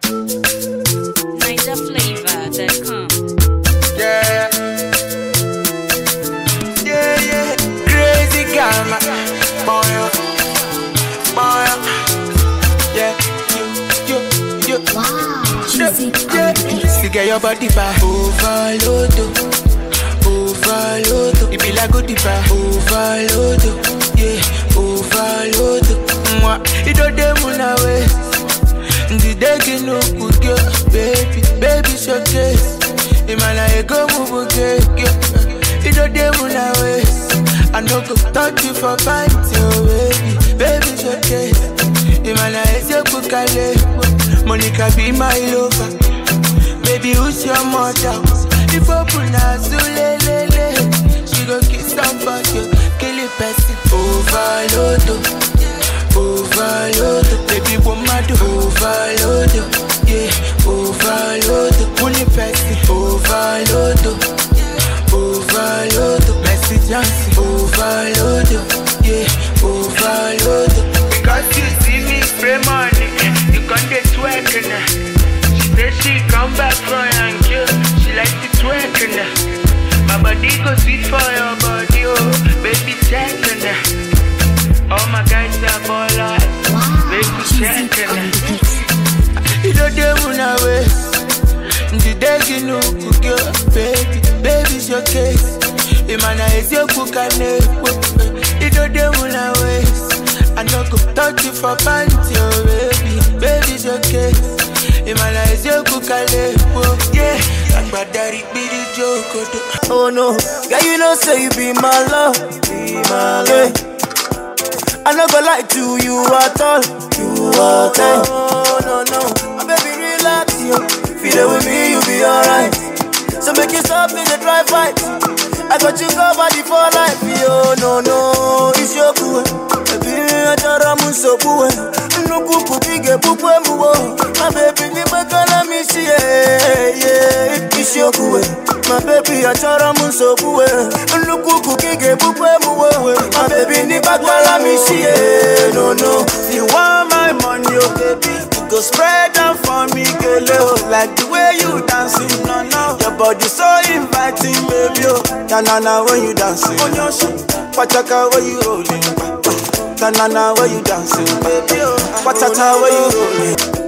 NigerFlavor.com. Yeah, yeah, yeah. Crazy gamma, boy, boy. Yeah, you. Wow, juicy Yeah, see get your body back. Overload, overload. It be like good bar. Overload, yeah, overload. Mwah, it don't demon away. The day no good girl, baby showcase. Imana ego move okay, it don't demon away. I no go touch you for pint, oh baby showcase. Imana ego kukale, Monica be my lover. Baby who's your mother? If open as lele, she go kiss somebody, kill it person. Overload. Overload, baby woman do overload, yeah, overload, only person, overload, overload, message Jancy, overload, yeah, overload. Because you see me spray money, you can't get twerking. She said she come back for you, she like to twerking. My body go sweet for your body, oh, baby checking. All my guys are ballers, baby checking. You don't demon away. The day you know cook your baby's your case. Imana is your cook and you don't demon away. I no go touch you for panty, oh baby's your case. Imana is your cook and yeah. But daddy be the joke. Oh no, girl you know say you be my love, yeah. I no go lie to you at all. No. My baby, relax, yo. Feel it with me, you be alright. So make you stop in the dry fight. I got you covered for life, yo. No, it's your cool. Baby, I tell you, so cool. No kuku bige bukwe muwo. My baby, ni bakala mishi, yeah. It's your cool. My baby, I tell you, so cool. No kuku bige bukwe muwo. My baby, ni bakala mishi, yeah. No. You want my money, oh baby. You go spread them for me, girl. Like the way you dancing, no. Your body so inviting, baby. Na when you dancing on your shit. Pachaka when you rolling. Na when you dancing, baby. Pachaka when you rolling.